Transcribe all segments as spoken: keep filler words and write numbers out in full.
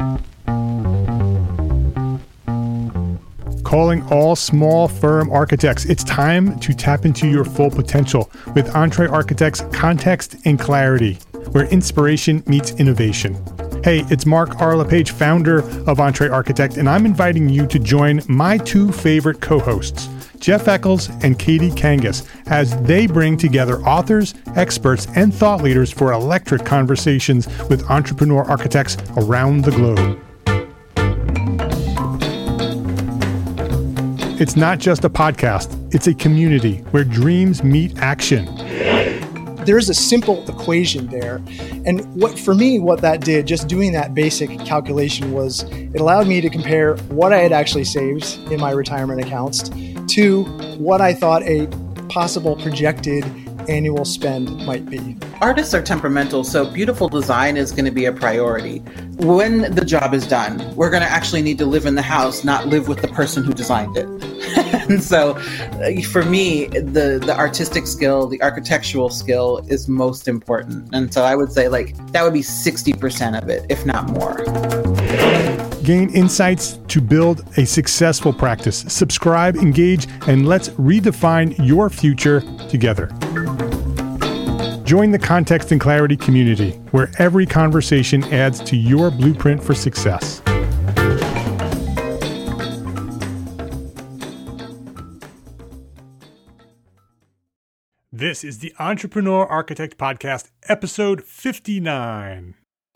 Calling all small firm architects. It's time to tap into your full potential with Entre Architects Context and Clarity, where inspiration meets innovation. Hey, it's Mark R. LePage, founder of Entre Architect, and I'm inviting you to join my two favorite co-hosts, Jeff Eccles and Katie Kangas, as they bring together authors, experts, and thought leaders for electric conversations with entrepreneur architects around the globe. It's not just a podcast, it's a community where dreams meet action. There's a simple equation there. And what for me, what that did, just doing that basic calculation, was it allowed me to compare what I had actually saved in my retirement accounts to what I thought a possible projected annual spend might be. Artists are temperamental, so beautiful design is going to be a priority. When the job is done, we're going to actually need to live in the house, not live with the person who designed it. And so uh, for me, the, the artistic skill, the architectural skill is most important. And so I would say like that would be sixty percent of it, if not more. Gain insights to build a successful practice. Subscribe, engage, and let's redefine your future together. Join the Context and Clarity community, where every conversation adds to your blueprint for success. This is the Entrepreneur Architect Podcast, episode fifty-nine.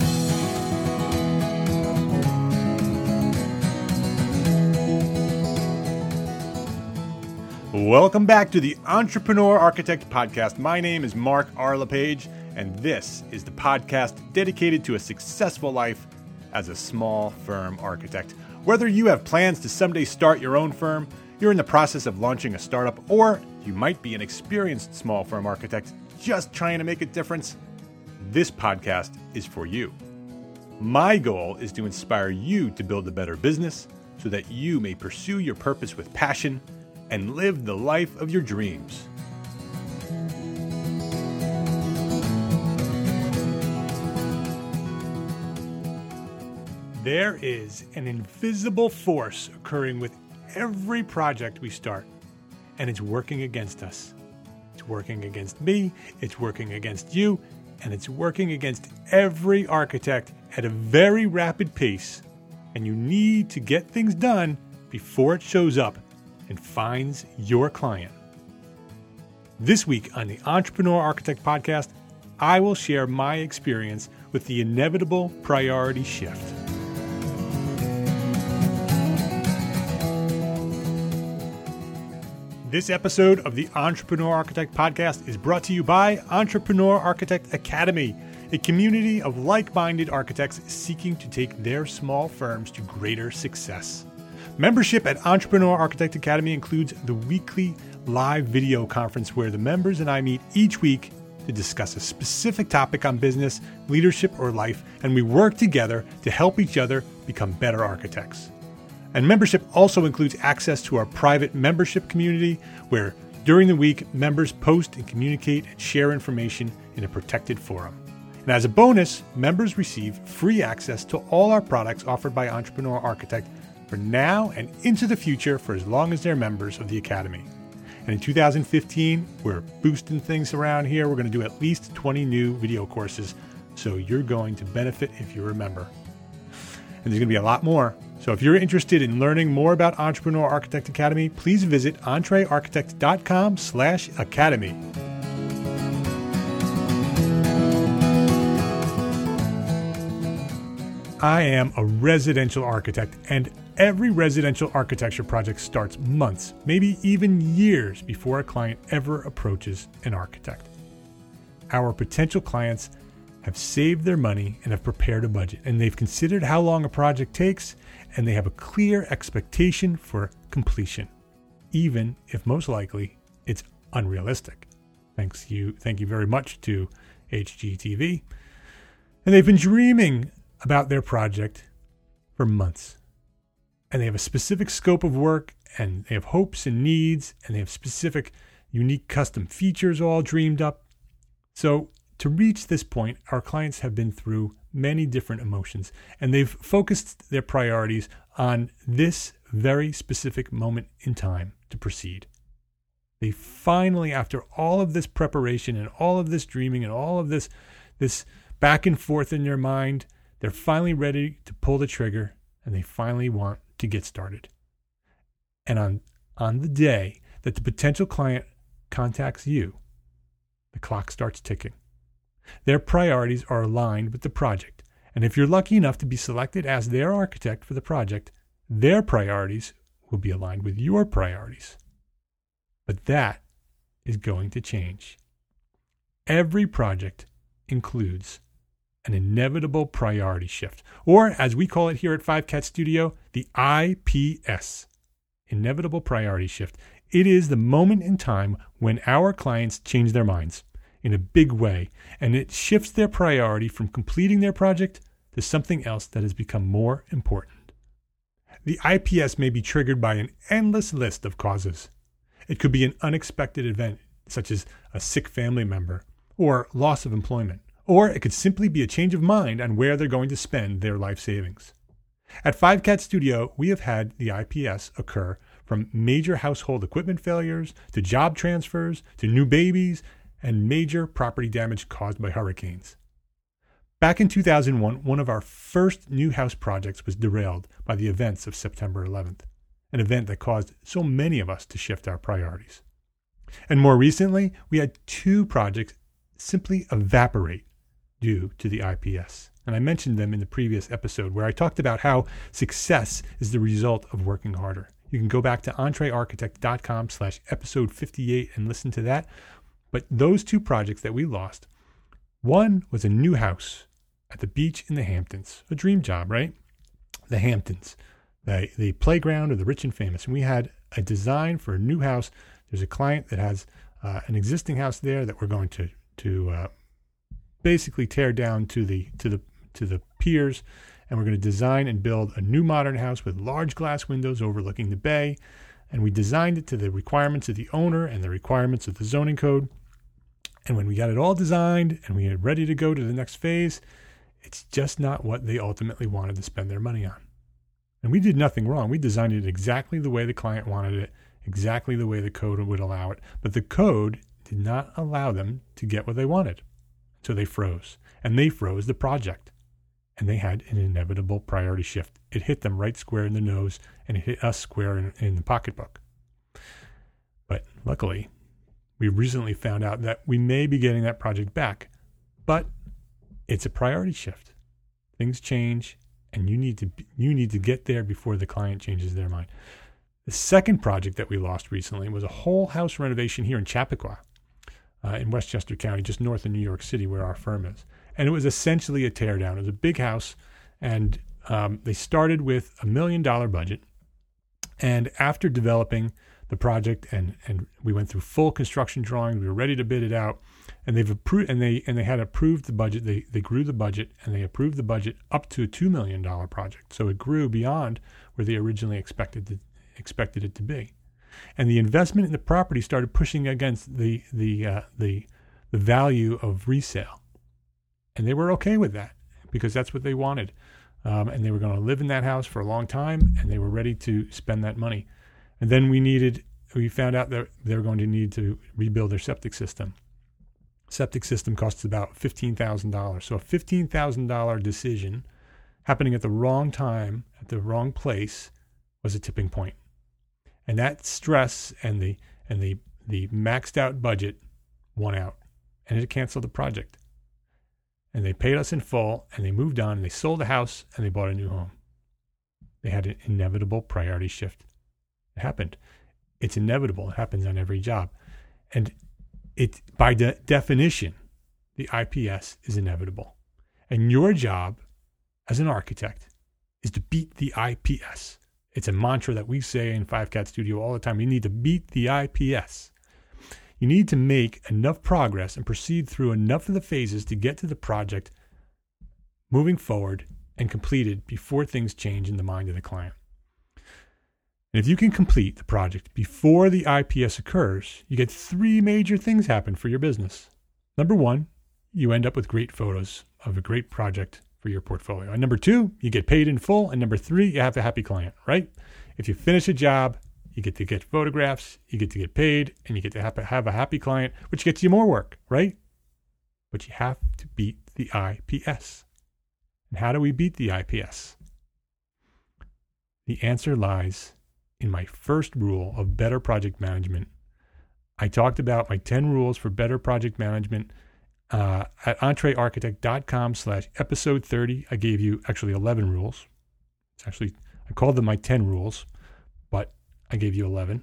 Welcome back to the Entrepreneur Architect Podcast. My name is Mark R. LePage, and this is the podcast dedicated to a successful life as a small firm architect. Whether you have plans to someday start your own firm, you're in the process of launching a startup, or you might be an experienced small firm architect just trying to make a difference, this podcast is for you. My goal is to inspire you to build a better business so that you may pursue your purpose with passion and live the life of your dreams. There is an invisible force occurring with every project we start, and it's working against us. It's working against me, it's working against you, and it's working against every architect at a very rapid pace, and you need to get things done before it shows up and finds your client. This week on the Entrepreneur Architect Podcast, I will share my experience with the inevitable priority shift. This episode of the Entrepreneur Architect Podcast is brought to you by Entrepreneur Architect Academy, a community of like-minded architects seeking to take their small firms to greater success. Membership at Entrepreneur Architect Academy includes the weekly live video conference where the members and I meet each week to discuss a specific topic on business, leadership, or life, and we work together to help each other become better architects. And membership also includes access to our private membership community where during the week, members post and communicate and share information in a protected forum. And as a bonus, members receive free access to all our products offered by Entrepreneur Architect for now and into the future for as long as they're members of the Academy. And in two thousand fifteen, we're boosting things around here. We're going to do at least twenty new video courses, so you're going to benefit if you're a member. And there's going to be a lot more. So if you're interested in learning more about Entrepreneur Architect Academy, please visit entrearchitect.com slash academy. I am a residential architect, and every residential architecture project starts months, maybe even years before a client ever approaches an architect. Our potential clients have saved their money and have prepared a budget, and they've considered how long a project takes, and they have a clear expectation for completion, even if most likely it's unrealistic. Thanks you, thank you very much to H G T V. And they've been dreaming about their project for months. And they have a specific scope of work, and they have hopes and needs, and they have specific unique custom features all dreamed up. So to reach this point, our clients have been through many different emotions, and they've focused their priorities on this very specific moment in time to proceed. They finally, after all of this preparation and all of this dreaming and all of this, this back and forth in their mind, they're finally ready to pull the trigger, and they finally want to get started. And on, on the day that the potential client contacts you, the clock starts ticking. Their priorities are aligned with the project, and if you're lucky enough to be selected as their architect for the project, their priorities will be aligned with your priorities. But that is going to change. Every project includes an inevitable priority shift, or as we call it here at Five Cat Studio, the I P S, inevitable priority shift. It is the moment in time when our clients change their minds in a big way, and it shifts their priority from completing their project to something else that has become more important. The I P S may be triggered by an endless list of causes. It could be an unexpected event, such as a sick family member or loss of employment, or it could simply be a change of mind on where they're going to spend their life savings. At Five Cat Studio, we have had the I P S occur from major household equipment failures to job transfers to new babies and major property damage caused by hurricanes. Back in two thousand one, one of our first new house projects was derailed by the events of September eleventh, an event that caused so many of us to shift our priorities. And more recently, we had two projects simply evaporate due to the I P S. And I mentioned them in the previous episode where I talked about how success is the result of working harder. You can go back to entrearchitect.com slash episode 58 and listen to that. But those two projects that we lost, one was a new house at the beach in the Hamptons, a dream job, right? The Hamptons, the, the playground of the rich and famous. And we had a design for a new house. There's a client that has uh, an existing house there that we're going to to uh, basically tear down to the to the to the piers, and we're going to design and build a new modern house with large glass windows overlooking the bay. And we designed it to the requirements of the owner and the requirements of the zoning code. And when we got it all designed and we were ready to go to the next phase, it's just not what they ultimately wanted to spend their money on. And we did nothing wrong. We designed it exactly the way the client wanted it, exactly the way the code would allow it. But the code did not allow them to get what they wanted. So they froze. And they froze the project. And they had an inevitable priority shift. It hit them right square in the nose, and it hit us square in, in the pocketbook. But luckily, we recently found out that we may be getting that project back. But it's a priority shift. Things change, and you need to you need to get there before the client changes their mind. The second project that we lost recently was a whole house renovation here in Chappaqua, uh, in Westchester County, just north of New York City, where our firm is. And it was essentially a teardown. It was a big house, and um, they started with a million dollar budget. And after developing the project, and and we went through full construction drawings, we were ready to bid it out, and they've approved, and they and they had approved the budget. They they grew the budget, and they approved the budget up to a two million dollar project. So it grew beyond where they originally expected to, expected it to be. And the investment in the property started pushing against the the uh, the the value of resale. And they were okay with that because that's what they wanted. Um, and they were going to live in that house for a long time, and they were ready to spend that money. And then we needed, we found out that they were going to need to rebuild their septic system. Septic system costs about fifteen thousand dollars. So a fifteen thousand dollars decision happening at the wrong time, at the wrong place, was a tipping point. And that stress and the and the the maxed out budget won out, and it canceled the project. And they paid us in full, and they moved on, and they sold the house, and they bought a new home. They had an inevitable priority shift. It happened. It's inevitable. It happens on every job. And it, by de- definition, the I P S is inevitable. And your job as an architect is to beat the I P S. It's a mantra that we say in Five Cat Studio all the time. You need to beat the I P S. You need to make enough progress and proceed through enough of the phases to get to the project moving forward and completed before things change in the mind of the client. And if you can complete the project before the I P S occurs, you get three major things happen for your business. Number one, you end up with great photos of a great project for your portfolio. And number two, you get paid in full. And number three, you have a happy client, right? If you finish a job, you get to get photographs, you get to get paid, and you get to have, have a happy client, which gets you more work, right? But you have to beat the I P S. And how do we beat the I P S? The answer lies in my first rule of better project management. I talked about my ten rules for better project management uh, at entrearchitect.com slash episode 30. I gave you actually eleven rules. It's actually, I called them my ten rules, but I gave you eleven.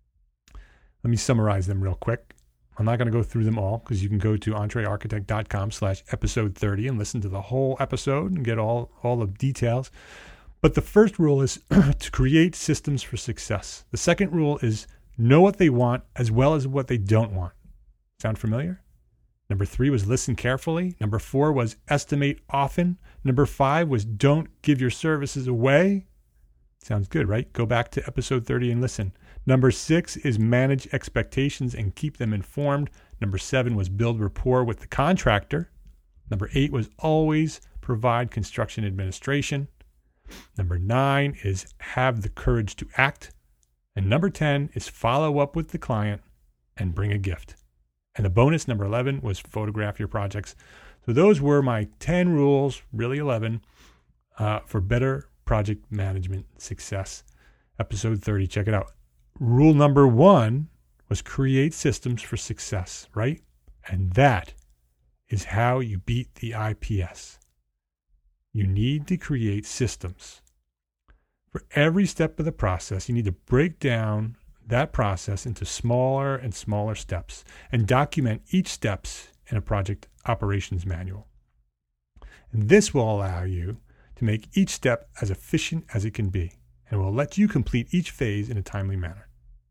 Let me summarize them real quick. I'm not going to go through them all because you can go to entrearchitect.com slash episode 30 and listen to the whole episode and get all, all the details. But the first rule is to create systems for success. The second rule is know what they want as well as what they don't want. Sound familiar? Number three was listen carefully. Number four was estimate often. Number five was don't give your services away. Sounds good, right? Go back to episode thirty and listen. Number six is manage expectations and keep them informed. Number seven was build rapport with the contractor. Number eight was always provide construction administration. Number nine is have the courage to act. And number ten is follow up with the client and bring a gift. And the bonus, number eleven, was photograph your projects. So those were my ten rules, really eleven, uh, for better project management success. Episode thirty, check it out. Rule number one was create systems for success, right? And that is how you beat the I P S. You need to create systems. For every step of the process, you need to break down that process into smaller and smaller steps and document each steps in a project operations manual. And this will allow you to make each step as efficient as it can be and will let you complete each phase in a timely manner.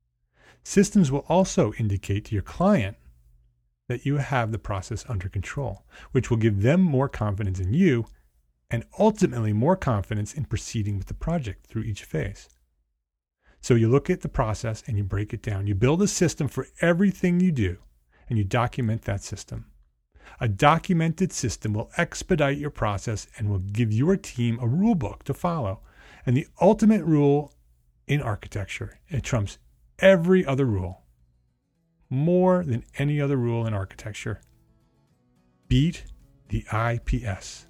Systems will also indicate to your client that you have the process under control, which will give them more confidence in you and ultimately more confidence in proceeding with the project through each phase. So you look at the process and you break it down. You build a system for everything you do and you document that system. A documented system will expedite your process and will give your team a rule book to follow. And the ultimate rule in architecture, it trumps every other rule, more than any other rule in architecture. Beat the I P S.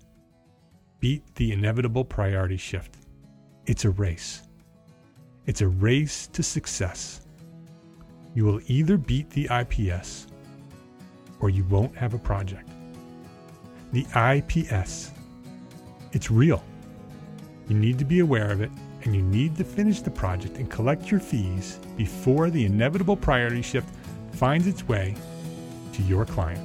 Beat the inevitable priority shift. It's a race. It's a race to success. You will either beat the I P S or you won't have a project. The I P S, it's real. You need to be aware of it, and you need to finish the project and collect your fees before the inevitable priority shift finds its way to your client.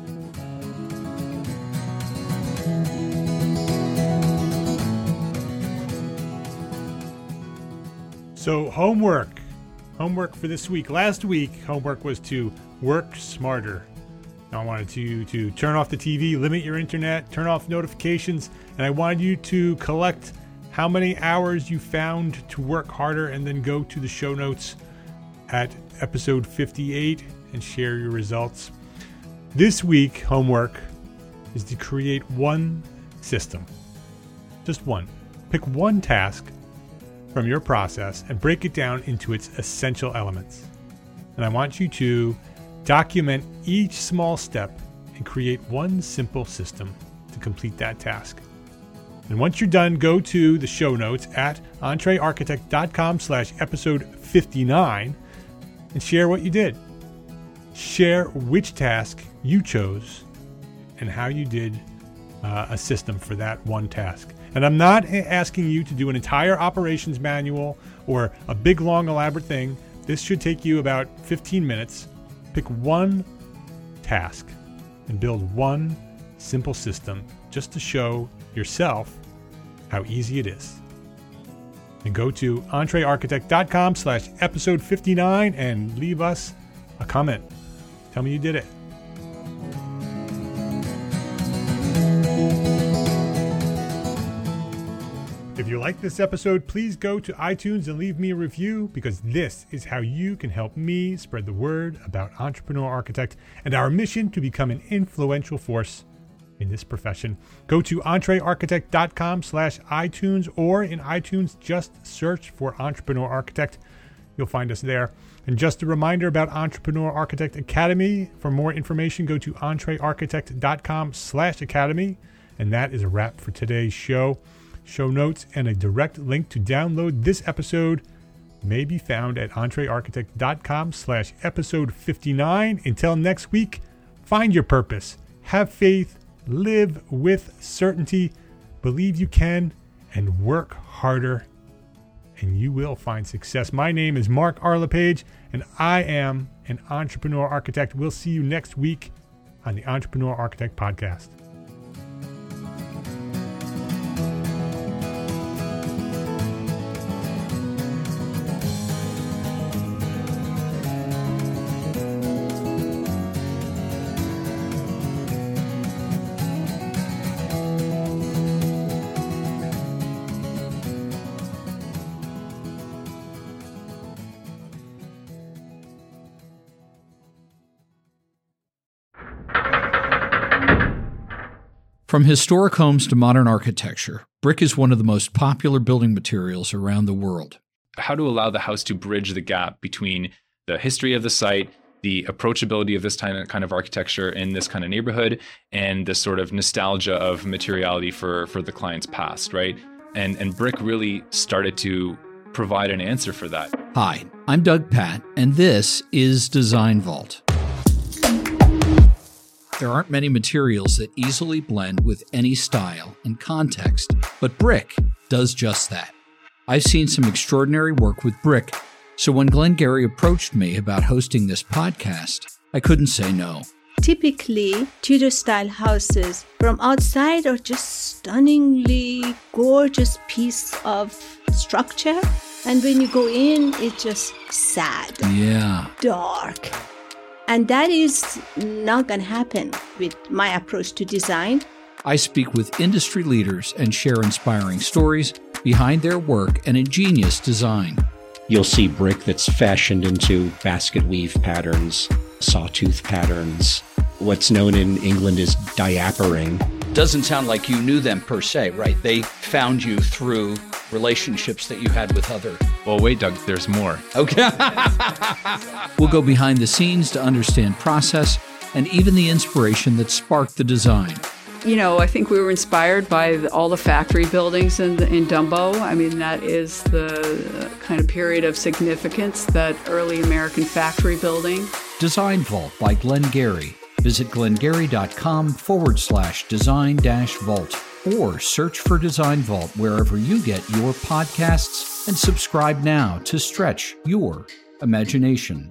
So homework, homework for this week. Last week, homework was to work smarter. I wanted you to turn off the T V, limit your internet, turn off notifications, and I wanted you to collect how many hours you found to work harder and then go to the show notes at episode fifty-eight and share your results. This week, homework is to create one system. Just one. Pick one task from your process and break it down into its essential elements. And I want you to document each small step and create one simple system to complete that task. And once you're done, go to the show notes at entrearchitect.com slash episode 59 and share what you did. Share which task you chose and how you did uh, a system for that one task. And I'm not asking you to do an entire operations manual or a big, long, elaborate thing. This should take you about fifteen minutes. Pick one task and build one simple system just to show yourself how easy it is. And go to entrearchitect.com slash episode 59 and leave us a comment. Tell me you did it. If you like this episode, please go to iTunes and leave me a review, because this is how you can help me spread the word about Entrepreneur Architect and our mission to become an influential force in this profession. Go to entrearchitect.com slash iTunes, or in iTunes, just search for Entrepreneur Architect. You'll find us there. And just a reminder about Entrepreneur Architect Academy. For more information, go to entrearchitect.com slash academy. And that is a wrap for today's show. Show notes and a direct link to download this episode may be found at entrearchitect.com slash episode 59. Until next week, find your purpose, have faith, live with certainty, believe you can, and work harder, and you will find success. My name is Mark R. LePage, and I am an Entrepreneur Architect. We'll see you next week on the Entrepreneur Architect Podcast. From historic homes to modern architecture, brick is one of the most popular building materials around the world. How to allow the house to bridge the gap between the history of the site, the approachability of this kind of architecture in this kind of neighborhood, and the sort of nostalgia of materiality for, for the client's past, right? And, and brick really started to provide an answer for that. Hi, I'm Doug Patt, and this is Design Vault. There aren't many materials that easily blend with any style and context, but brick does just that. I've seen some extraordinary work with brick, so when Glenn Gary approached me about hosting this podcast, I couldn't say no. Typically, Tudor-style houses from outside are just stunningly gorgeous piece of structure, and when you go in, it's just sad, yeah, dark. And that is not going to happen with my approach to design. I speak with industry leaders and share inspiring stories behind their work and ingenious design. You'll see brick that's fashioned into basket weave patterns, sawtooth patterns. What's known in England as diapering. Doesn't sound like you knew them per se, right? They found you through relationships that you had with other... Well, wait, Doug, there's more. Okay. We'll go behind the scenes to understand process and even the inspiration that sparked the design. You know, I think we were inspired by the, all the factory buildings in, in Dumbo. I mean, that is the kind of period of significance, that early American factory building. Design Vault by Glenn Gary. Visit glengary.com forward slash design dash vault or search for Design Vault wherever you get your podcasts, and subscribe now to stretch your imagination.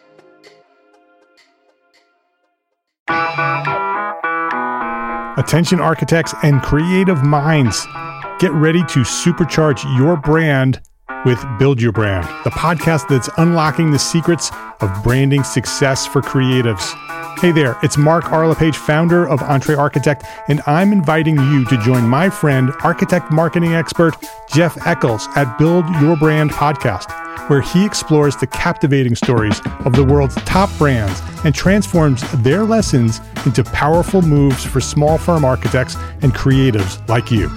Attention architects and creative minds, get ready to supercharge your brand with Build Your Brand, the podcast that's unlocking the secrets of branding success for creatives. Hey there, it's Mark R. LePage, founder of Entre Architect, and I'm inviting you to join my friend, architect marketing expert Jeff Eccles at Build Your Brand podcast, where he explores the captivating stories of the world's top brands and transforms their lessons into powerful moves for small firm architects and creatives like you.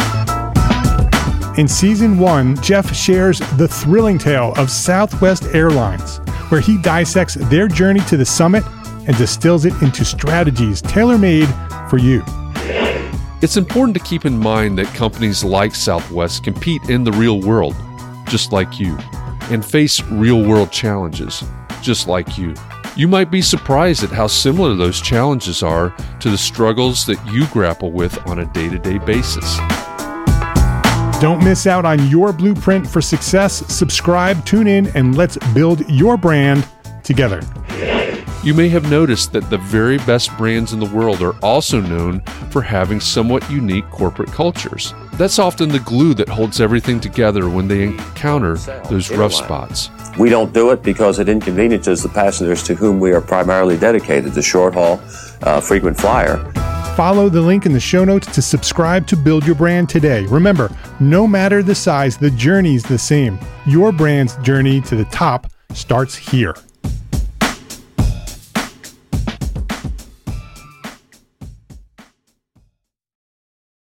In season one, Jeff shares the thrilling tale of Southwest Airlines, where he dissects their journey to the summit and distills it into strategies tailor-made for you. It's important to keep in mind that companies like Southwest compete in the real world, just like you, and face real-world challenges, just like you. You might be surprised at how similar those challenges are to the struggles that you grapple with on a day-to-day basis. Don't miss out on your blueprint for success. Subscribe, tune in, and let's build your brand together. You may have noticed that the very best brands in the world are also known for having somewhat unique corporate cultures. That's often the glue that holds everything together when they encounter those rough spots. We don't do it because it inconveniences the passengers to whom we are primarily dedicated, the short haul, uh, frequent flyer. follow the link in the show notes to subscribe to Build Your Brand today. Remember, no matter the size, the journey's the same. Your brand's journey to the top starts here.